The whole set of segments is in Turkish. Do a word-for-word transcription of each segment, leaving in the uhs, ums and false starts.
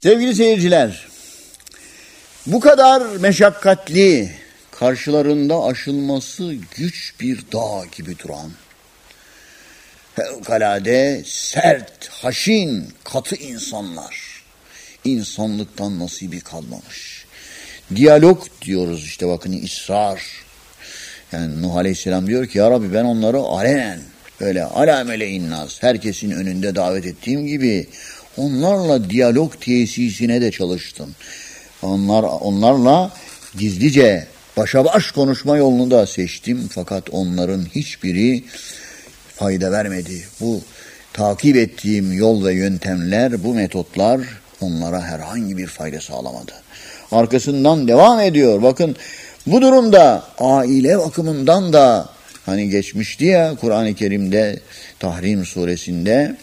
Sevgili seyirciler, bu kadar meşakkatli, karşılarında aşılması güç bir dağ gibi duran, fevkalade sert, haşin, katı insanlar, insanlıktan nasibi kalmamış. Diyalog diyoruz işte, bakın, ısrar. Yani Nuh Aleyhisselam diyor ki, ya Rabbi ben onları alenen, böyle alamele innaz, herkesin önünde davet ettiğim gibi onlarla diyalog tesisine de çalıştım. Onlar, onlarla gizlice başa baş konuşma yolunu da seçtim. Fakat onların hiçbiri fayda vermedi. Bu takip ettiğim yol ve yöntemler, bu metotlar onlara herhangi bir fayda sağlamadı. Arkasından devam ediyor. Bakın, bu durumda aile bakımından da hani geçmişti ya Kur'an-ı Kerim'de Tahrim suresinde,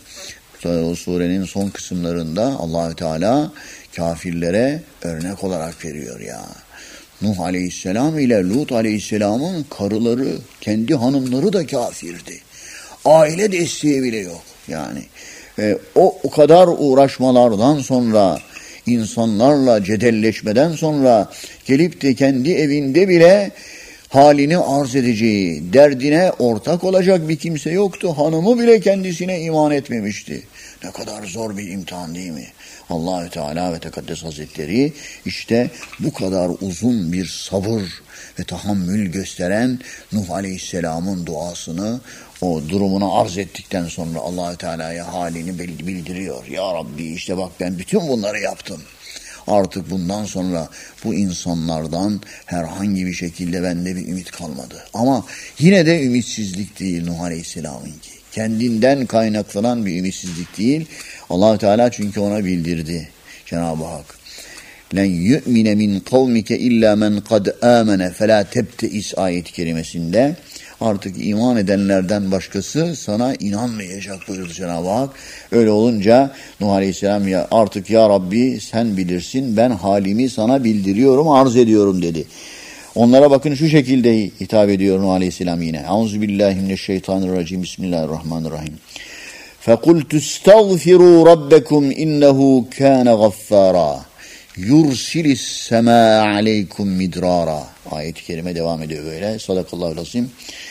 o surenin son kısımlarında Allahü Teala kafirlere örnek olarak veriyor ya. Nuh Aleyhisselam ile Lut Aleyhisselam'ın karıları, kendi hanımları da kafirdi. Aile desteği bile yok yani. E, o o kadar uğraşmalardan sonra, insanlarla cedelleşmeden sonra gelip de kendi evinde bile halini arz edeceği, derdine ortak olacak bir kimse yoktu. Hanımı bile kendisine iman etmemişti. Ne kadar zor bir imtihan değil mi? Allahü Teala ve Tekaddes Hazretleri işte bu kadar uzun bir sabır ve tahammül gösteren Nuh Aleyhisselam'ın duasını, o durumunu arz ettikten sonra Allahü Teala'ya halini bildiriyor. Ya Rabbi işte bak, ben bütün bunları yaptım. Artık bundan sonra bu insanlardan herhangi bir şekilde bende bir ümit kalmadı. Ama yine de ümitsizlik değil Nuh Aleyhisselam'ınki. Kendinden kaynaklanan bir ümitsizlik değil. Allah Teala çünkü ona bildirdi. Cenab-ı Hak, "Len yu'mine min kavmike illa men kad amene fela tebteis" ayet-i kerimesinde artık iman edenlerden başkası sana inanmayacak buyurdu Cenab-ı Hak. Öyle olunca Nuh Aleyhisselam, ya artık ya Rabbi sen bilirsin, ben halimi sana bildiriyorum, arz ediyorum dedi. Onlara bakın şu şekilde hitap ediyor Nuh Aleyhisselam yine. Euzubillahimineşşeytanirracim. Bismillahirrahmanirrahim. فَقُلْتُ اسْتَغْفِرُوا رَبَّكُمْ اِنَّهُ كَانَ غَفَّارًا يُرْسِلِ السَّمَاءَ عَلَيْكُمْ مِدْرَارًا. Ayet-i kerime devam ediyor böyle. Sadakallahu lazim.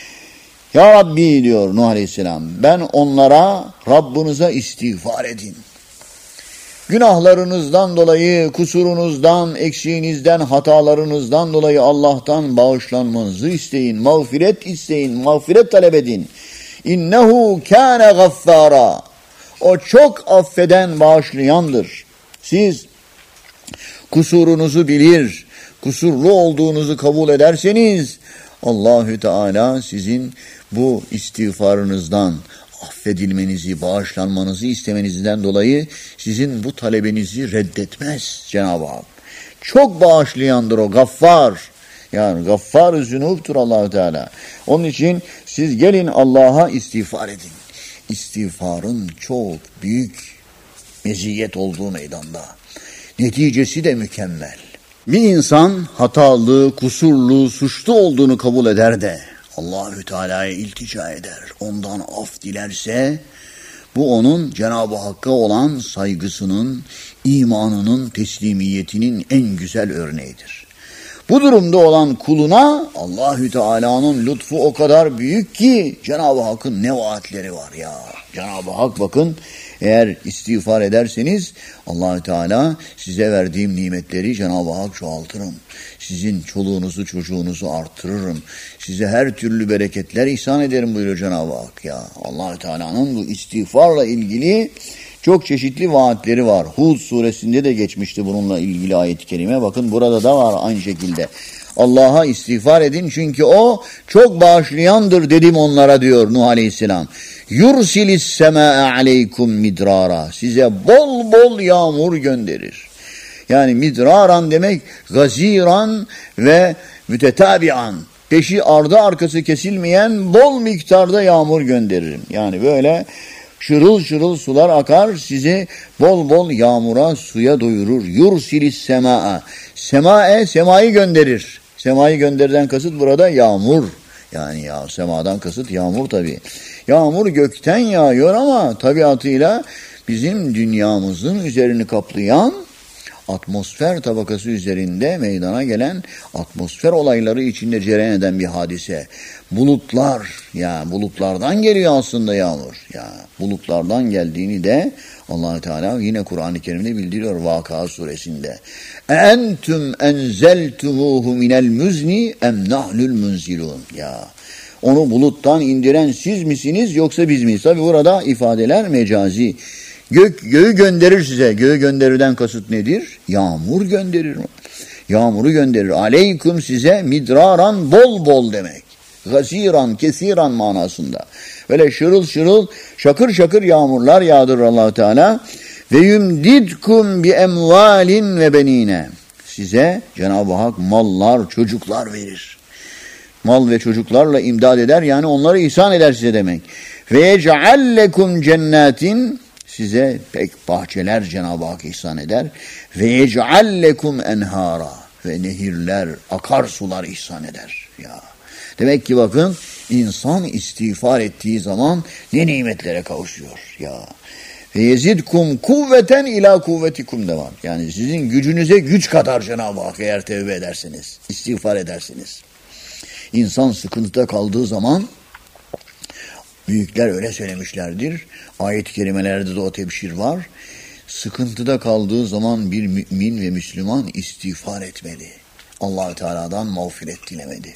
Ya Rabbi diyor Nuh Aleyhisselam, ben onlara Rabbinize istiğfar edin. Günahlarınızdan dolayı, kusurunuzdan, eksiğinizden, hatalarınızdan dolayı Allah'tan bağışlanmanızı isteyin. Mağfiret isteyin, mağfiret talep edin. İnnehu kâne gaffâra. O çok affeden, bağışlayandır. Siz kusurunuzu bilir, kusurlu olduğunuzu kabul ederseniz Allahü Teala sizin bu istiğfarınızdan, affedilmenizi, bağışlanmanızı istemenizden dolayı sizin bu talebinizi reddetmez Cenab-ı Hak. Çok bağışlayandır o, gaffar. Yani gaffar-ı zünubtur Allahü Teala. Onun için siz gelin Allah'a istiğfar edin. İstiğfarın çok büyük meziyet olduğu meydanda. Neticesi de mükemmel. Bir insan hatalı, kusurlu, suçlu olduğunu kabul eder de Allahü Teala'ya iltica eder, ondan af dilerse bu onun Cenab-ı Hakk'a olan saygısının, imanının, teslimiyetinin en güzel örneğidir. Bu durumda olan kuluna Allahü Teala'nın lütfu o kadar büyük ki Cenab-ı Hakk'ın ne vaatleri var ya. Cenab-ı Hak bakın, eğer istiğfar ederseniz Allahü Teala size verdiğim nimetleri Cenab-ı Hak çoğaltırım. Sizin çoluğunuzu çocuğunuzu arttırırım. Size her türlü bereketler ihsan ederim buyuruyor Cenab-ı Hak ya. Allahü Teala'nın bu istiğfarla ilgili çok çeşitli vaatleri var. Hud suresinde de geçmişti bununla ilgili ayet-i kerime. Bakın burada da var aynı şekilde. Allah'a istiğfar edin çünkü o çok bağışlayandır dedim onlara diyor Nuh Aleyhisselam. Yursilis semâe aleykum midrara. Size bol bol yağmur gönderir. Yani midraran demek gaziran ve mütetabian. Peşi ardı arkası kesilmeyen bol miktarda yağmur gönderirim. Yani böyle şırıl şırıl sular akar, sizi bol bol yağmura, suya doyurur. Yursilis semâe. Semâe, semayı gönderir. Semayı gönderden kasıt burada yağmur. Yani ya semadan kasıt yağmur tabii. Yağmur gökten yağıyor ama tabiatıyla bizim dünyamızın üzerini kaplayan atmosfer tabakası üzerinde meydana gelen atmosfer olayları içinde cereyan eden bir hadise. Bulutlar, ya bulutlardan geliyor aslında yağmur. Ya bulutlardan geldiğini de Allah Teala yine Kur'an-ı Kerim'de bildiriyor Vakıa suresinde. Entüm enzeltumuhu minel muzni em nahnul munzilun. Ya onu buluttan indiren siz misiniz yoksa biz miyiz? Tabi burada ifadeler mecazi. Gök, göğü gönderir size. Göğü gönderirden kasıt nedir? Yağmur gönderir. Yağmuru gönderir. Aleyküm size midraran bol bol demek. Gasiran, kesiran manasında. Böyle şırıl şırıl, şakır şakır yağmurlar yağdırır Allah Teala. Ve yumdidkum bi emvalin ve benine. Size Cenab-ı Hak mallar, çocuklar verir. Mal ve çocuklarla imdad eder, yani onları ihsan eder size demek. Ve yec'allekum cennetin, size pek bahçeler Cenab-ı Hak ihsan eder. Ve yec'allekum enhara, ve nehirler, akarsular ihsan eder. Ya. Demek ki bakın, insan istiğfar ettiği zaman ne nimetlere kavuşuyor. Ya. Ve yezidkum kuvveten ila kuvvetikum de var. Yani sizin gücünüze güç kadar Cenab-ı Hak eğer tevbe ederseniz, istiğfar edersiniz. İnsan sıkıntıda kaldığı zaman, büyükler öyle söylemişlerdir, ayet-i kerimelerde de o tebşir var, sıkıntıda kaldığı zaman bir mümin ve Müslüman istiğfar etmeli. Allah-u Teala'dan mağfiret dilemeli.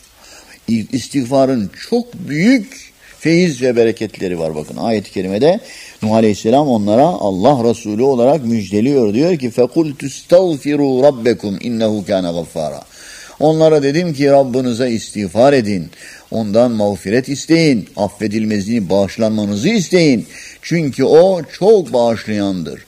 İstiğfarın çok büyük feyiz ve bereketleri var bakın. Ayet-i kerimede Nuh Aleyhisselam onlara Allah Resulü olarak müjdeliyor. Diyor ki فَقُلْ تُسْتَغْفِرُوا رَبَّكُمْ اِنَّهُ كَانَ غَفَّارًا. Onlara dedim ki Rabbinize istiğfar edin. Ondan mağfiret isteyin. Affedilmesini, bağışlanmanızı isteyin. Çünkü o çok bağışlayandır.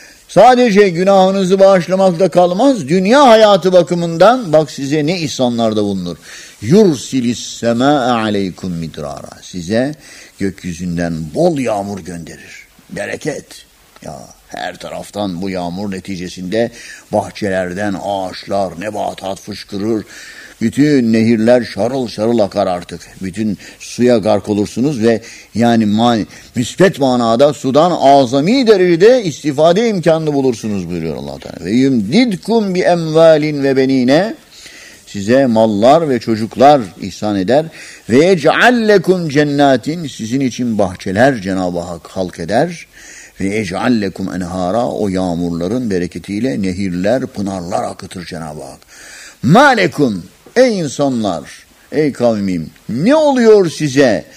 Sadece günahınızı bağışlamakla kalmaz. Dünya hayatı bakımından bak size ne ihsanlarda bulunur. Yursilis semâe aleykum midrara. Size gökyüzünden bol yağmur gönderir. Bereket. Ya her taraftan bu yağmur neticesinde bahçelerden ağaçlar, nebatat fışkırır. Bütün nehirler şarıl şarıl akar artık. Bütün suya gark olursunuz ve yani man, müspet manada sudan azami derecede istifade imkanını bulursunuz buyuruyor Allah Teala. Ve yumdidkum bi emvalin ve benine, size mallar ve çocuklar ihsan eder. Ve yec'allekum cennetin, sizin için bahçeler Cenab-ı Hak halk eder. Ve ec'allekum enhara, o yağmurların bereketiyle nehirler, pınarlar akıtır Cenab-ı Hak. Malekum, ey insanlar, ey kavmim, ne oluyor size?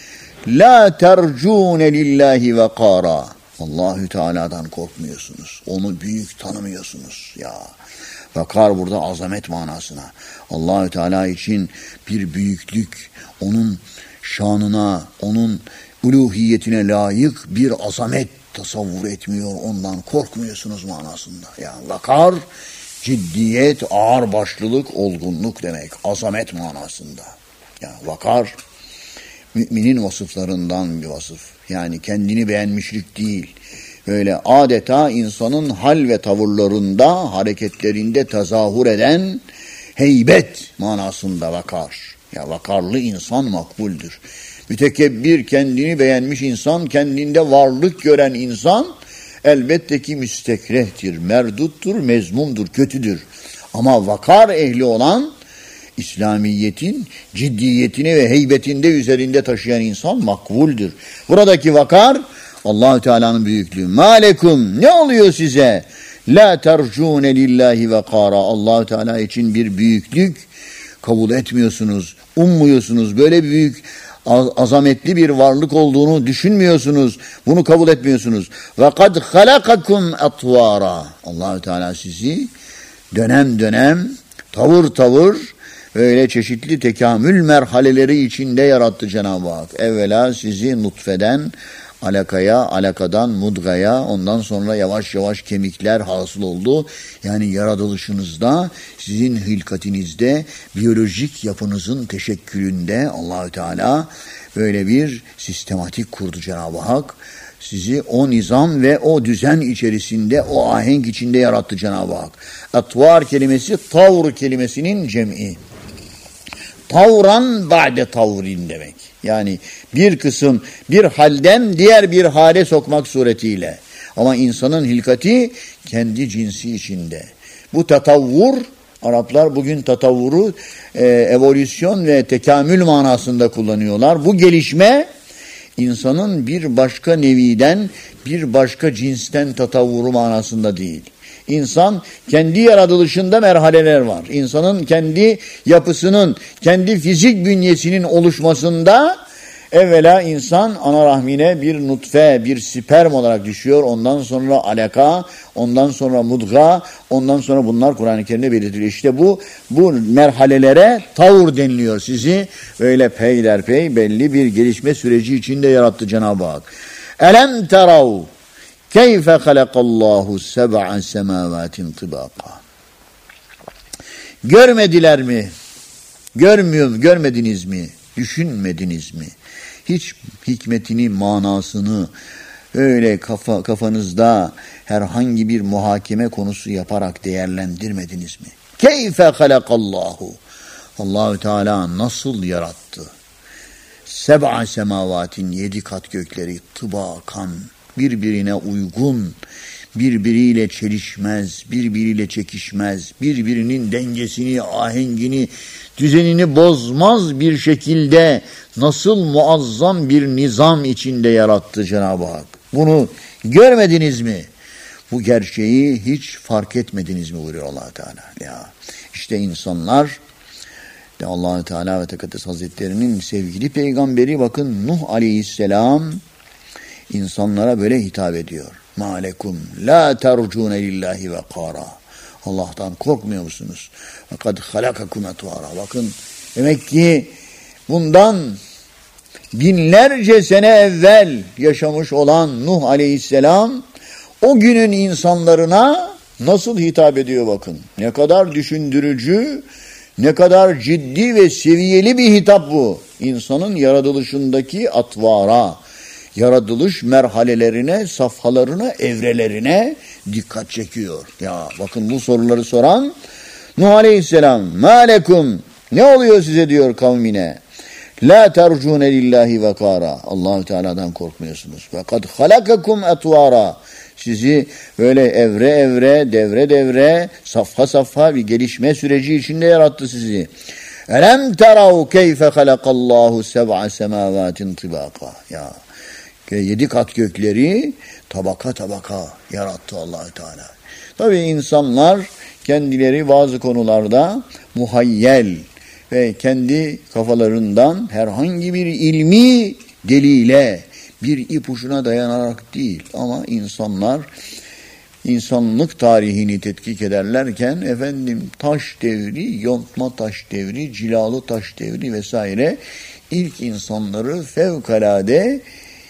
La tercune lillahi ve kara. Allahü Teala'dan korkmuyorsunuz. Onu büyük tanımıyorsunuz ya. Vakar burada azamet manasına. Allahü Teala için bir büyüklük, onun şanına, onun uluhiyetine layık bir azamet tasavvur etmiyor, ondan korkmuyorsunuz manasında. Yani vakar, ciddiyet, ağırbaşlılık, olgunluk demek. Azamet manasında. Yani vakar, müminin vasıflarından bir vasıf. Yani kendini beğenmişlik değil. Böyle adeta insanın hal ve tavırlarında, hareketlerinde tezahür eden heybet manasında vakar. Ya vakarlı insan makbuldür. Mütekebbir, kendini beğenmiş insan, kendinde varlık gören insan elbette ki müstekrehtir, merduttur, mezmumdur, kötüdür. Ama vakar ehli olan, İslamiyet'in ciddiyetini ve heybetinde üzerinde taşıyan insan makbuldür. Buradaki vakar, Allah-u Teala'nın büyüklüğü. Malekum, ne oluyor size? La tercune lillahi ve kara. Allah-u Teala için bir büyüklük kabul etmiyorsunuz, ummuyorsunuz. Böyle büyük, azametli bir varlık olduğunu düşünmüyorsunuz. Bunu kabul etmiyorsunuz. Ve kad halakakum atvara. Allah-u Teala sizi dönem dönem, tavır tavır, böyle çeşitli tekamül merhaleleri içinde yarattı Cenab-ı Hak. Evvela sizi nutfeden alakaya, alakadan mudgaya, ondan sonra yavaş yavaş kemikler hasıl oldu. Yani yaratılışınızda, sizin hilkatinizde, biyolojik yapınızın teşekkülünde Allahü Teala böyle bir sistematik kurdu Cenab-ı Hak. Sizi o nizam ve o düzen içerisinde, o ahenk içinde yarattı Cenab-ı Hak. Atvar kelimesi tavr kelimesinin cem'i. Tavran ba'de tavrin demek. Yani bir kısım bir halden diğer bir hale sokmak suretiyle. Ama insanın hilkati kendi cinsi içinde. Bu tatavvur, Araplar bugün tatavvuru e, evolüsyon ve tekamül manasında kullanıyorlar. Bu gelişme insanın bir başka neviden, bir başka cinsten tatavvuru manasında değil. İnsan kendi yaratılışında merhaleler var. İnsanın kendi yapısının, kendi fizik bünyesinin oluşmasında evvela insan ana rahmine bir nutfe, bir sperm olarak düşüyor. Ondan sonra alaka, ondan sonra mudga, ondan sonra bunlar Kur'an-ı Kerim'de belirtiliyor. İşte bu bu merhalelere tavur deniliyor. Sizi böyle peyderpey belli bir gelişme süreci içinde yarattı Cenab-ı Hak. Elem terav keyfe halakallahu seb'a semavatin tibaka. Görmediler mi? Görmüyor, görmediniz mi? Düşünmediniz mi? Hiç hikmetini, manasını öyle kafa, kafanızda herhangi bir muhakeme konusu yaparak değerlendirmediniz mi? Keyfe halakallahu. Allahü Teala nasıl yarattı? Seb'a semavatin, yedi kat gökleri tıbakan, birbirine uygun, birbiriyle çelişmez, birbiriyle çekişmez, birbirinin dengesini, ahengini, düzenini bozmaz bir şekilde nasıl muazzam bir nizam içinde yarattı Cenab-ı Hak. Bunu görmediniz mi? Bu gerçeği hiç fark etmediniz mi buyuruyor Allah Teala. Ya işte insanlar, Allah Teala ve Tekaddes Hazretleri'nin sevgili peygamberi, bakın Nuh Aleyhisselam insanlara böyle hitap ediyor. Malekum la tercune lillahi ve kara. Allah'tan korkmuyor musunuz? Fakat halakakum etvara. Bakın demek ki bundan binlerce sene evvel yaşamış olan Nuh Aleyhisselam o günün insanlarına nasıl hitap ediyor bakın. Ne kadar düşündürücü, ne kadar ciddi ve seviyeli bir hitap bu. İnsanın yaratılışındaki atvara, yaratılış merhalelerine, safhalarına, evrelerine dikkat çekiyor. Ya bakın bu soruları soran Nuh Aleyhisselam, mâlekum, ne oluyor size diyor kavmine. La tercune lillahi ve kâra. Allah-u Teala'dan korkmuyorsunuz. Ve kad halakakum etvara. Sizi böyle evre evre, devre devre, safha safha bir gelişme süreci içinde yarattı sizi. Elem terav keyfe halakallahu seb'a semavatin tibaka. Ya yedi kat gökleri tabaka tabaka yarattı Allah-u Teala. Tabii insanlar kendileri bazı konularda muhayyel ve kendi kafalarından herhangi bir ilmi delile, bir ipucuna dayanarak değil, ama insanlar insanlık tarihini tetkik ederlerken efendim taş devri, yontma taş devri, cilalı taş devri vesaire ilk insanları fevkalade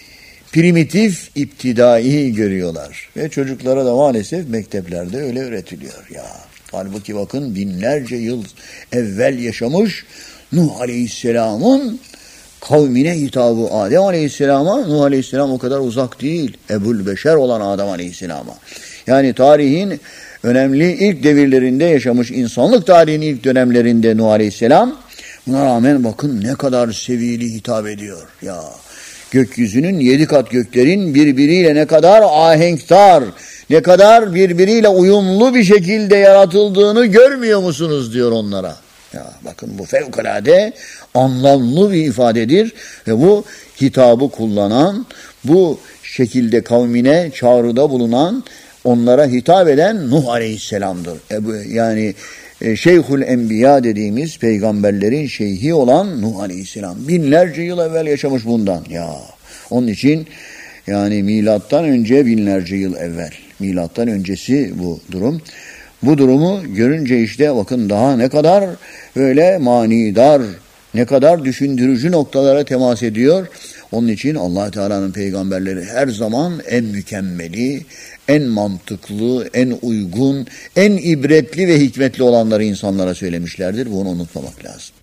primitif, iptidai görüyorlar. Ve çocuklara da maalesef mekteplerde öyle öğretiliyor ya. Halbuki bakın binlerce yıl evvel yaşamış Nuh Aleyhisselam'ın kavmine hitabı Adem Aleyhisselam'a, Nuh Aleyhisselam o kadar uzak değil. Ebul Beşer olan Adem Aleyhisselam'a. Yani tarihin önemli ilk devirlerinde yaşamış, insanlık tarihinin ilk dönemlerinde Nuh Aleyhisselam, buna rağmen bakın ne kadar seviyeli hitap ediyor ya. Gökyüzünün yedi kat göklerin birbiriyle ne kadar ahenktar, ne kadar birbiriyle uyumlu bir şekilde yaratıldığını görmüyor musunuz diyor onlara. Ya bakın bu fevkalade anlamlı bir ifadedir ve bu hitabı kullanan, bu şekilde kavmine çağrıda bulunan, onlara hitap eden Nuh Aleyhisselam'dır. Yani Şeyhül Enbiya dediğimiz peygamberlerin şeyhi olan Nuh Aleyhisselam. Binlerce yıl evvel yaşamış bundan. Ya onun için yani milattan önce binlerce yıl evvel. Milattan öncesi bu durum. Bu durumu görünce işte bakın daha ne kadar böyle manidar, ne kadar düşündürücü noktalara temas ediyor. Onun için Allah Teala'nın peygamberleri her zaman en mükemmeli, en mantıklı, en uygun, en ibretli ve hikmetli olanları insanlara söylemişlerdir. Bunu unutmamak lazım.